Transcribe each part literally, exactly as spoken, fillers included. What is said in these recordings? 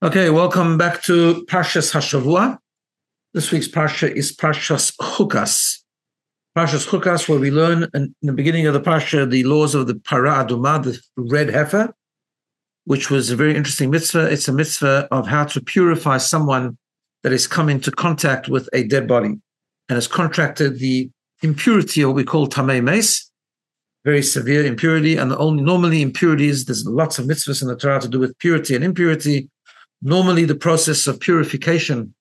Okay, welcome back to Parshas Hashavua. This week's Parsha is Parshas Chukas. Parshas Chukas, where we learn in the beginning of the Parsha the laws of the Para Aduma, the red heifer, which was a very interesting mitzvah. It's a mitzvah of how to purify someone that is come into contact with a dead body and has contracted the impurity of what we call Tamei Meis, very severe impurity. And the only normally impurities, there's lots of mitzvahs in the Torah to do with purity and impurity. Normally, the process of purification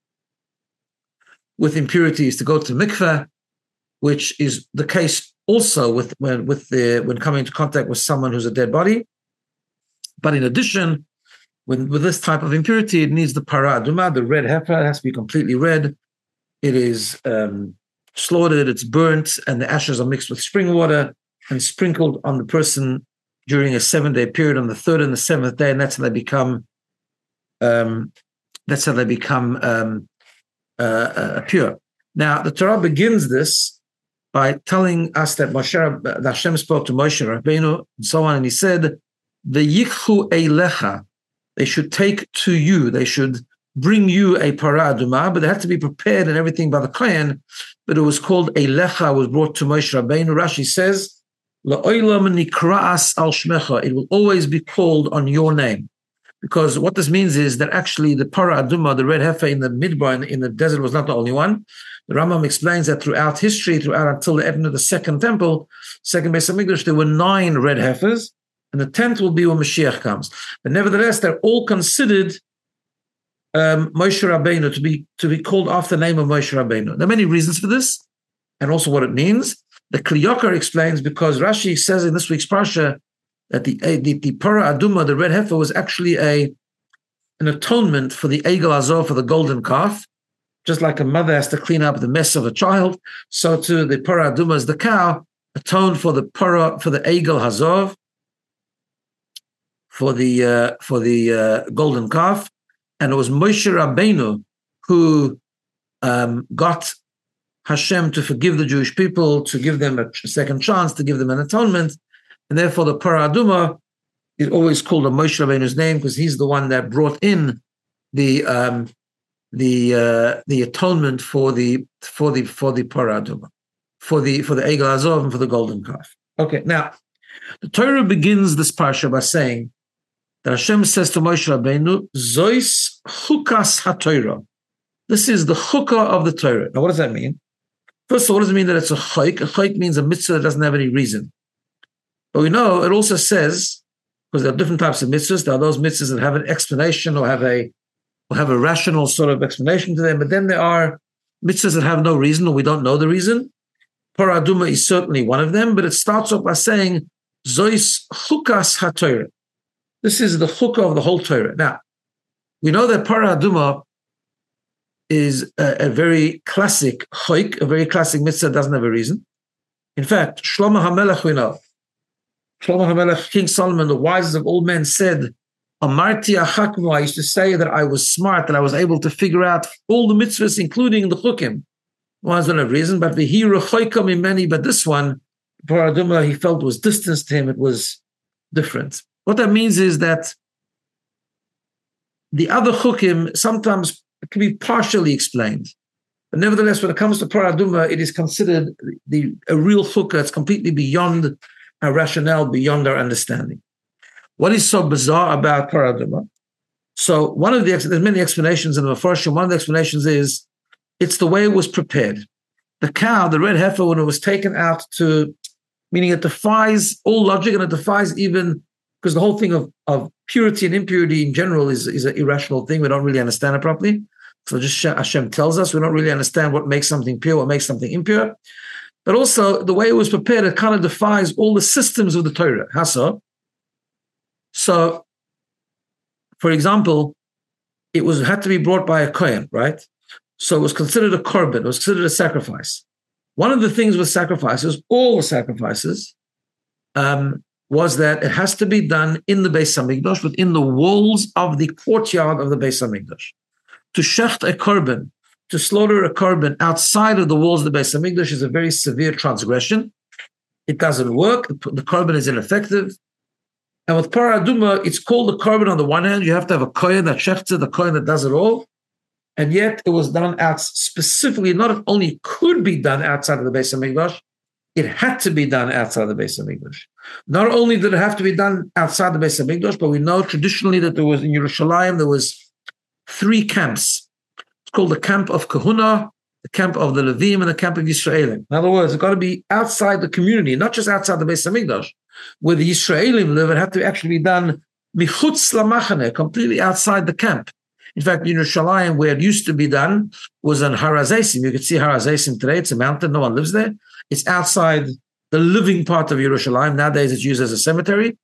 with impurity is to go to the mikveh, which is the case also with when with the when coming into contact with someone who's a dead body. But in addition, when with this type of impurity, it needs the para aduma, the red heifer. It has to be completely red. It is um, slaughtered, it's burnt, and the ashes are mixed with spring water and sprinkled on the person during a seven-day period on the third and the seventh day, and that's how they become. Um, that's how they become um, uh, uh, pure. Now, the Torah begins this by telling us that Moshe, that Hashem spoke to Moshe Rabbeinu and so on, and he said, "V'yikhu eilecha," they should take to you, they should bring you a para aduma, but they had to be prepared and everything by the kohen. But it was called eilecha, was brought to Moshe Rabbeinu. Rashi says, "La'olam nikra'as al shmecha," it will always be called on your name. Because what this means is that actually the para aduma, the red heifer in the midbar, in, in the desert, was not the only one. The Rambam explains that throughout history, throughout until the end of the second temple, second Beis Hamikdash, there were nine red heifers, and the tenth will be when Mashiach comes. But nevertheless, they're all considered um, Moshe Rabbeinu, to be to be called after the name of Moshe Rabbeinu. There are many reasons for this, and also what it means. The Kli Yakar explains because Rashi says in this week's parsha that the, the, the para aduma, the red heifer, was actually a an atonement for the egel hazor, for the golden calf. Just like a mother has to clean up the mess of a child, so too the para aduma, is the cow, atoned for the para, for the egel hazor, for the uh, for the uh, golden calf. And it was Moshe Rabbeinu who um, got Hashem to forgive the Jewish people, to give them a second chance, to give them an atonement. And therefore, the para aduma is always called a Moshe Rabbeinu's name because he's the one that brought in the um, the uh, the atonement for the for the for the para aduma, for the for the egel hazor and for the golden calf. Okay, now the Torah begins this parsha by saying that Hashem says to Moshe Rabbeinu, "Zois chukas haTorah." This is the chukah of the Torah. Now, what does that mean? First of all, what does it mean that it's a chayk? A chayk means a mitzvah that doesn't have any reason. But we know it also says, because there are different types of mitzvahs, there are those mitzvahs that have an explanation or have a or have a rational sort of explanation to them, but then there are mitzvahs that have no reason or we don't know the reason. Para aduma is certainly one of them, but it starts off by saying, Zois chukas haTorah. This is the chukah of the whole Torah. Now, we know that para aduma is a, a very classic chayk, a very classic mitzvah that doesn't have a reason. In fact, Shlomo HaMelech, we know, Shlomo HaMelech, King Solomon, the wisest of all men, said, Amarti achakmu, I used to say that I was smart, that I was able to figure out all the mitzvahs, including the chukim. One doesn't have reason, but v'hiru choykam in many, but this one, para aduma, he felt was distance to him, it was different. What that means is that the other chukim sometimes can be partially explained. But nevertheless, when it comes to para aduma, it is considered the a real chukah. It's completely beyond our rationale, beyond our understanding. What is so bizarre about para aduma? So one of the, there's many explanations in the Mefarshim. One of the explanations is it's the way it was prepared. The cow, the red heifer, when it was taken out to, meaning it defies all logic and it defies even, because the whole thing of, of purity and impurity in general is, is an irrational thing. We don't really understand it properly. So just Hashem tells us, we don't really understand what makes something pure, what makes something impure. But also the way it was prepared, it kind of defies all the systems of the Torah. How so? So, for example, it was had to be brought by a kohen, right? So it was considered a korban, it was considered a sacrifice. One of the things with sacrifices, all sacrifices, um, was that it has to be done in the Beis Hamikdash, within the walls of the courtyard of the Beis Hamikdash. To shecht a korban, to slaughter a korban outside of the walls of the Beis Hamikdash is a very severe transgression. It doesn't work. The korban is ineffective. And with paraduma, it's called the korban on the one hand. You have to have a kohen that shechtza, the kohen that does it all. And yet it was done out specifically, not only could be done outside of the Beis HaMikdash, it had to be done outside the Beis HaMikdash. Not only did it have to be done outside the Beis HaMikdash, but we know traditionally that there was in Yerushalayim, there was three camps. It's called the camp of Kahuna, the camp of the Levim, and the camp of Yisraelim. In other words, it's got to be outside the community, not just outside the Beis HaMikdash. Where the Yisraelim live, it had to actually be done michutz lamachane, completely outside the camp. In fact, in Yerushalayim, where it used to be done, was on Har HaZeisim. You can see Har HaZeisim today. It's a mountain. No one lives there. It's outside the living part of Yerushalayim. Nowadays, it's used as a cemetery.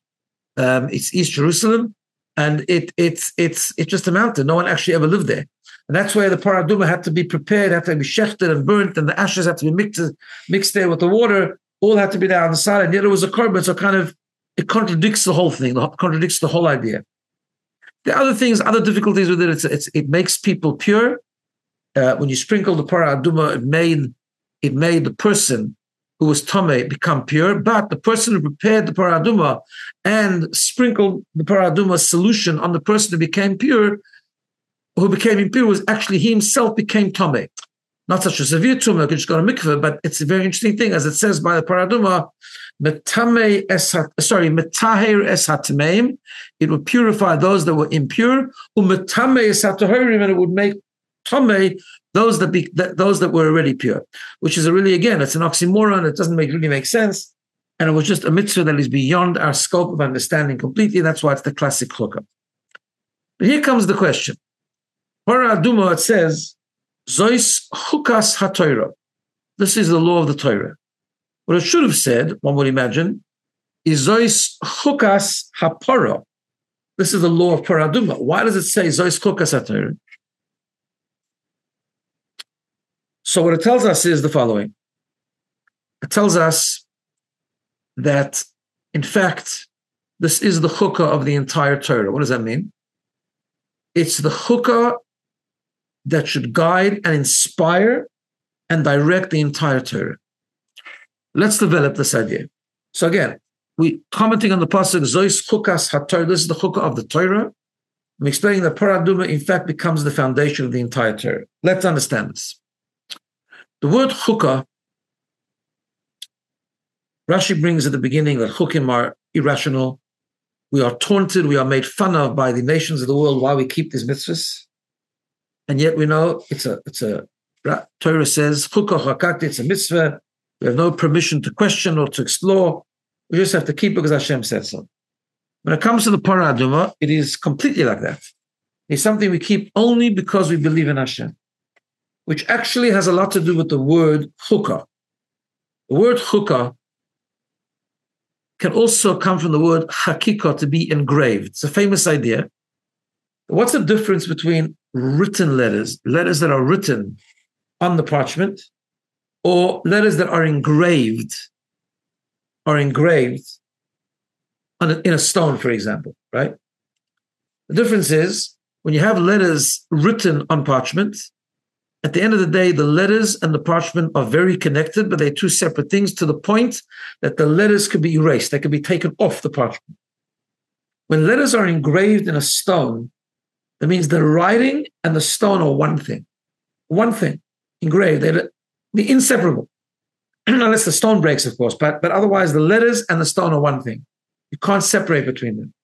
Um, it's East Jerusalem, and it, it's it's it's just a mountain. No one actually ever lived there. And that's where the paraduma had to be prepared, had to be shechted and burnt, and the ashes had to be mixed, mixed there with the water. All had to be there on the side, and yet it was a korban, so kind of it contradicts the whole thing, it contradicts the whole idea. The other things, other difficulties with it, it's, it's, it makes people pure. Uh, when you sprinkle the para aduma, it made it made the person who was tameh become pure, but the person who prepared the para aduma and sprinkled the para aduma solution on the person who became pure, who became impure, was actually he himself became tameh. Not such a severe tumor, you can just go to mikveh, but it's a very interesting thing, as it says by the paraduma, metame es sorry, metaher es hatmeim, it would purify those that were impure, umetame es hatahirim, and it would make tameh those that be that, those that were already pure, which is a really, again, it's an oxymoron. It doesn't make really make sense, and it was just a mitzvah that is beyond our scope of understanding completely. That's why it's the classic chukah. But here comes the question: paraduma, it says, Zois chukas haTorah. This is the law of the Torah. What it should have said, one would imagine, is Zois chukas haPara. This is the law of paraduma. Why does it say Zois chukas haTorah? So what it tells us is the following. It tells us that, in fact, this is the chukah of the entire Torah. What does that mean? It's the chukah that should guide and inspire and direct the entire Torah. Let's develop this idea. So again, we commenting on the pasuk Zois chukas haTorah. This is the chukah of the Torah. I'm explaining that paraduma in fact becomes the foundation of the entire Torah. Let's understand this. The word chukah, Rashi brings at the beginning that chukim are irrational. We are taunted, we are made fun of by the nations of the world while we keep these mitzvahs. And yet we know it's a, it's a, Torah says, chukah hakakti, it's a mitzvah. We have no permission to question or to explore. We just have to keep it because Hashem said so. When it comes to the paraduma, it is completely like that. It's something we keep only because we believe in Hashem, which actually has a lot to do with the word chukah. The word chukah can also come from the word hakikah, to be engraved. It's a famous idea. What's the difference between written letters, letters that are written on the parchment, or letters that are engraved, are engraved on a, in a stone, for example, right? The difference is when you have letters written on parchment, at the end of the day, the letters and the parchment are very connected, but they're two separate things to the point that the letters could be erased. They could be taken off the parchment. When letters are engraved in a stone, that means the writing and the stone are one thing. One thing, engraved. They're, they're inseparable. Unless the stone breaks, of course. But, but otherwise, the letters and the stone are one thing. You can't separate between them.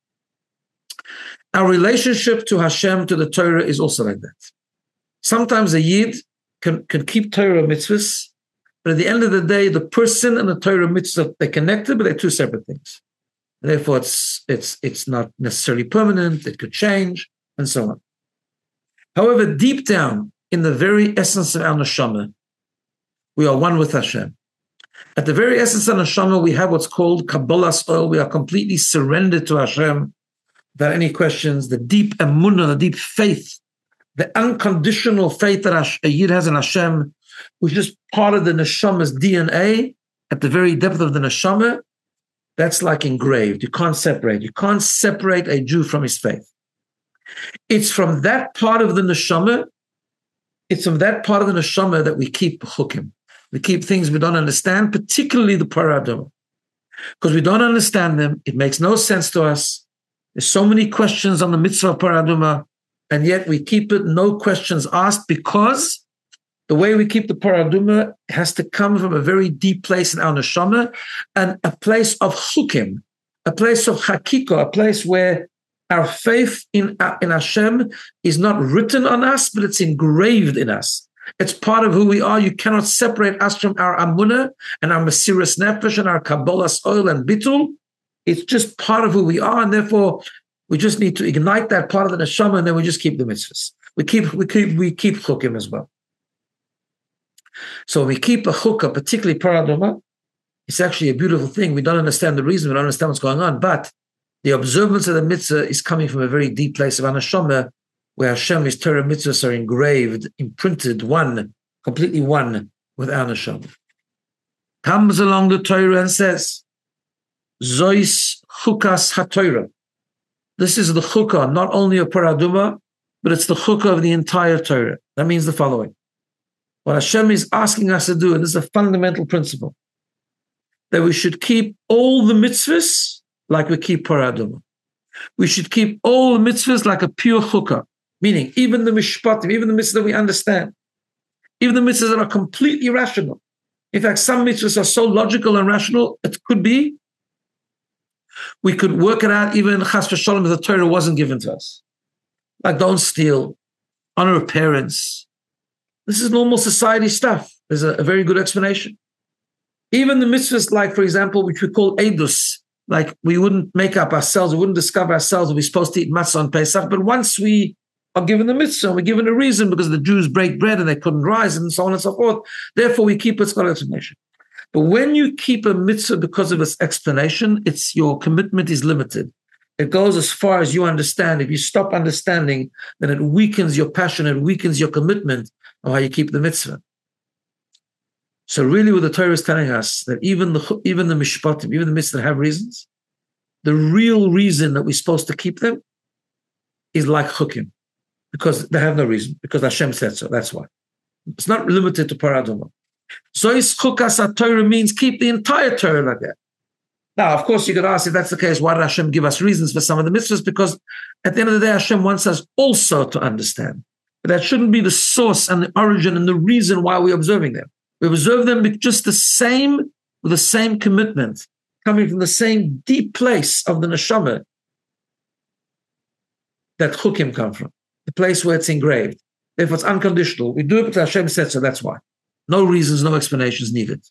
Our relationship to Hashem, to the Torah, is also like that. Sometimes a Yid can, can keep Torah mitzvahs, but at the end of the day, the person and the Torah mitzvah, they're connected, but they're two separate things. And therefore, it's, it's, it's not necessarily permanent. It could change, and so on. However, deep down, in the very essence of our neshama, we are one with Hashem. At the very essence of neshama, we have what's called Kabbalas oil. We are completely surrendered to Hashem without any questions. The deep emunah, the deep faith, the unconditional faith that a Yid has in Hashem, which is part of the neshama's D N A, at the very depth of the neshama, that's like engraved. You can't separate. You can't separate a Jew from his faith. It's from that part of the neshama, it's from that part of the neshama that we keep chukim. We keep things we don't understand, particularly the paraduma. because we don't understand them. It makes no sense to us. There's so many questions on the mitzvah of paraduma, and yet we keep it no questions asked, because the way we keep the paraduma has to come from a very deep place in our neshama, and a place of chukim, a place of hakiko, a place where our faith in, in Hashem is not written on us, but it's engraved in us. It's part of who we are. You cannot separate us from our amunah and our mesiras nefesh and our kabbalas oil and bitul. It's just part of who we are, and therefore we just need to ignite that part of the neshama, and then we just keep the mitzvahs. We keep we keep we keep chukim as well. So when we keep a chukah, particularly paraduma, it's actually a beautiful thing. We don't understand the reason, we don't understand what's going on, but the observance of the mitzvah is coming from a very deep place of anashama, where Hashem's Torah mitzvahs are engraved, imprinted, one, completely one with our neshama. Comes along the Torah and says, Zois chukas haTorah. This is the chukah, not only of paraduma, but it's the chukah of the entire Torah. That means the following. What Hashem is asking us to do, and this is a fundamental principle, that we should keep all the mitzvahs like we keep paraduma. We should keep all the mitzvahs like a pure chukah, meaning even the mishpatim, even the mitzvahs that we understand, even the mitzvahs that are completely rational. In fact, some mitzvahs are so logical and rational, it could be we could work it out even chas v'sholom if the Torah wasn't given to us. Like don't steal, honor of parents. This is normal society stuff. There's a, a very good explanation. Even the mitzvahs, like, for example, which we call edus, like we wouldn't make up ourselves, we wouldn't discover ourselves, we're supposed to eat matzah on Pesach, but once we are given the mitzvah, we're given a reason because the Jews break bread and they couldn't rise and so on and so forth. Therefore, we keep its explanation. But when you keep a mitzvah because of its explanation, it's your commitment is limited. It goes as far as you understand. If you stop understanding, then it weakens your passion, it weakens your commitment of how you keep the mitzvah. So really what the Torah is telling us, that even the even the mishpatim, even the mitzvahs that have reasons, the real reason that we're supposed to keep them is like chukim, because they have no reason, because Hashem said so, that's why. It's not limited to paraduma. So is chukas Torah means keep the entire Torah like that. Now, of course, you could ask, if that's the case, why did Hashem give us reasons for some of the mitzvahs? Because at the end of the day, Hashem wants us also to understand. But that shouldn't be the source and the origin and the reason why we're observing them. We observe them with just the same, with the same commitment, coming from the same deep place of the neshama that chukim come from, the place where it's engraved. If it's unconditional, we do it because Hashem said so, that's why. No reasons, no explanations needed.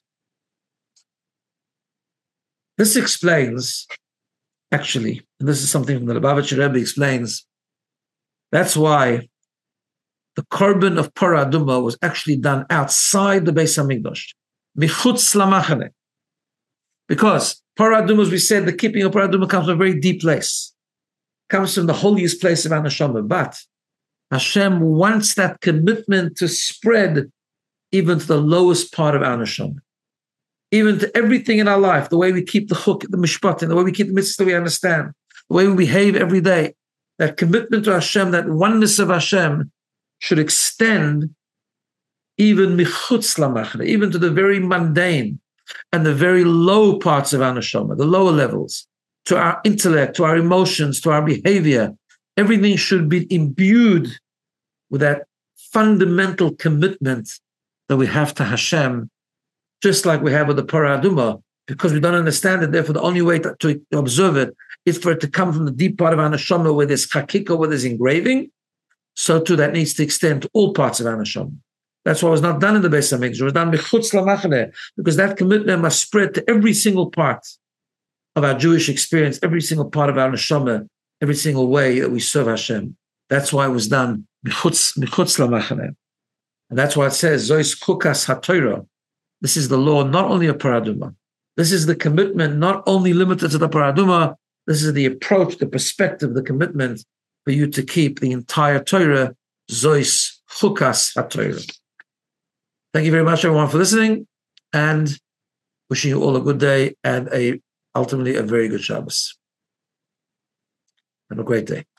This explains, actually, and this is something from the Lubavitcher Rebbe explains, that's why the korban of paraduma was actually done outside the Beis Hamikdash, michutz lamachane, because paraduma, as we said, the keeping of paraduma comes from a very deep place, comes from the holiest place of our neshama. But Hashem wants that commitment to spread even to the lowest part of our neshama, even to everything in our life, the way we keep the chuk, the mishpatim, the way we keep the mitzvahs that we understand, the way we behave every day. That commitment to Hashem, that oneness of Hashem, should extend even michutz lamachne, even to the very mundane and the very low parts of our neshama, the lower levels, to our intellect, to our emotions, to our behavior. Everything should be imbued with that fundamental commitment that we have to Hashem, just like we have with the paraduma, because we don't understand it. Therefore, the only way to, to observe it is for it to come from the deep part of our neshama, where there's chakika, where there's engraving. So too, that needs to extend to all parts of our neshama. That's why it was not done in the Beis Hamikdash. It was done b'chutz lamachne, because that commitment must spread to every single part of our Jewish experience, every single part of our neshama, every single way that we serve Hashem. That's why it was done b'chutz lamachne. And that's why it says, Zois chukas haTorah. This is the law not only of paraduma. This is the commitment not only limited to the paraduma. This is the approach, the perspective, the commitment for you to keep the entire Torah, Zois chukas haTorah. Thank you very much, everyone, for listening, and wishing you all a good day and a ultimately a very good Shabbos. Have a great day.